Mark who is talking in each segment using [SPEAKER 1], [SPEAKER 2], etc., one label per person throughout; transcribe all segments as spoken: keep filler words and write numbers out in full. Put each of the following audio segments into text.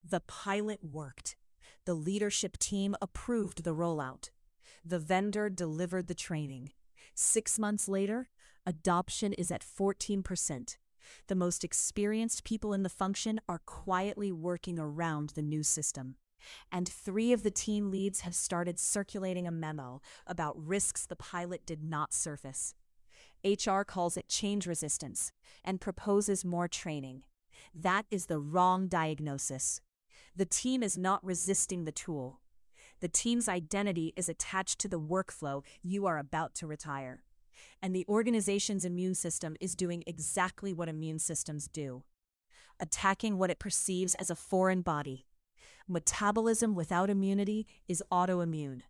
[SPEAKER 1] The pilot worked. The leadership team approved the rollout. The vendor delivered the training. Six months later, adoption is at fourteen percent. The most experienced people in the function are quietly working around the new system. And three of the team leads have started circulating a memo about risks the pilot did not surface. H R calls it change resistance and proposes more training. That is the wrong diagnosis. The team is not resisting the tool. The team's identity is attached to the workflow you are about to retire. And the organization's immune system is doing exactly what immune systems do, attacking what it perceives as a foreign body. Metabolism without immunity is autoimmune.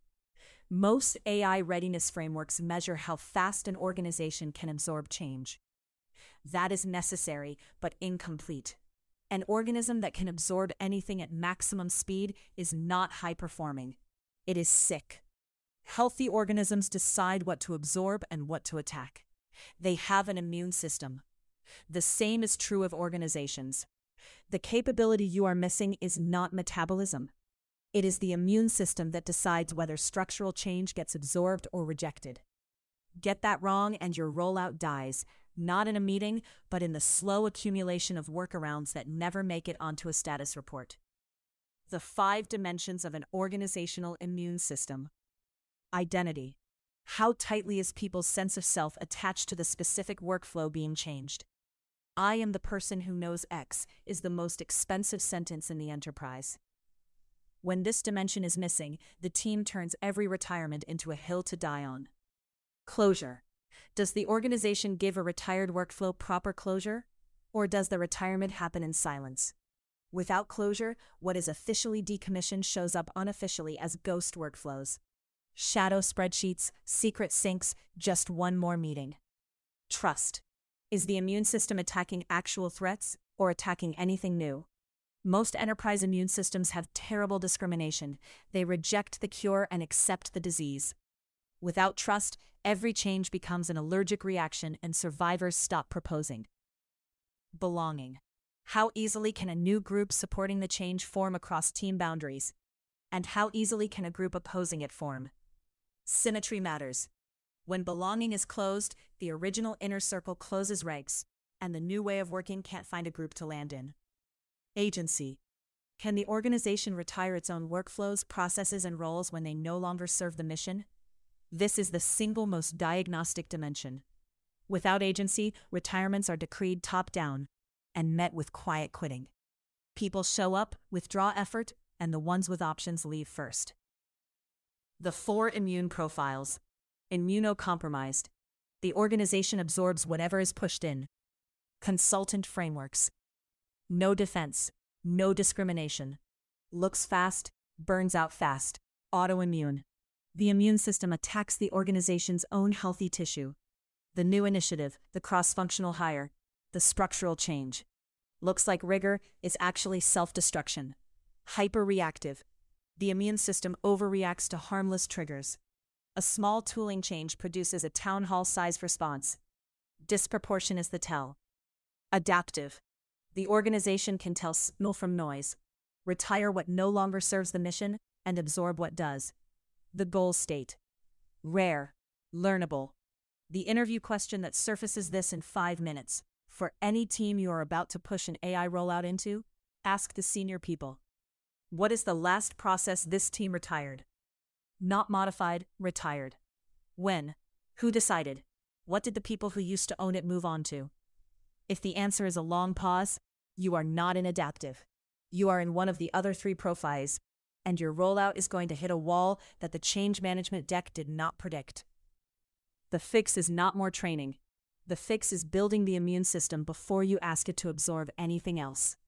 [SPEAKER 1] Most A I readiness frameworks measure how fast an organization can absorb change. That is necessary, but incomplete. An organism that can absorb anything at maximum speed is not high-performing. It is sick. Healthy organisms decide what to absorb and what to attack. They have an immune system. The same is true of organizations. The capability you are missing is not metabolism. It is the immune system that decides whether structural change gets absorbed or rejected. Get that wrong and your rollout dies, not in a meeting, but in the slow accumulation of workarounds that never make it onto a status report. The five dimensions of an organizational immune system. Identity. How tightly is people's sense of self attached to the specific workflow being changed? I am the person who knows X is the most expensive sentence in the enterprise. When this dimension is missing, the team turns every retirement into a hill to die on. Closure. Does the organization give a retired workflow proper closure, or does the retirement happen in silence? Without closure, what is officially decommissioned shows up unofficially as ghost workflows. Shadow spreadsheets, secret syncs, just one more meeting. Trust. Is the immune system attacking actual threats or attacking anything new? Most enterprise immune systems have terrible discrimination. They reject the cure and accept the disease. Without trust, every change becomes an allergic reaction and survivors stop proposing. Belonging. How easily can a new group supporting the change form across team boundaries? And how easily can a group opposing it form? Symmetry matters. When belonging is closed, the original inner circle closes ranks, and the new way of working can't find a group to land in. Agency. Can the organization retire its own workflows, processes, and roles when they no longer serve the mission? This is the single most diagnostic dimension. Without agency, retirements are decreed top-down and met with quiet quitting. People show up, withdraw effort, and the ones with options leave first. The four immune profiles. Immunocompromised. The organization absorbs whatever is pushed in. Consultant frameworks. No defense, no discrimination. Looks fast, burns out fast. Autoimmune. The immune system attacks the organization's own healthy tissue. The new initiative, the cross-functional hire, the structural change. Looks like rigor, is actually self-destruction. Hyperreactive. The immune system overreacts to harmless triggers. A small tooling change produces a town hall-sized response. Disproportion is the tell. Adaptive. The organization can tell signal from noise, retire what no longer serves the mission, and absorb what does. The goal state. Rare. Learnable. The interview question that surfaces this in five minutes. For any team you are about to push an A I rollout into, ask the senior people. What is the last process this team retired? Not modified, retired. When? Who decided? What did the people who used to own it move on to? If the answer is a long pause, you are not in adaptive. You are in one of the other three profiles, and your rollout is going to hit a wall that the change management deck did not predict. The fix is not more training. The fix is building the immune system before you ask it to absorb anything else.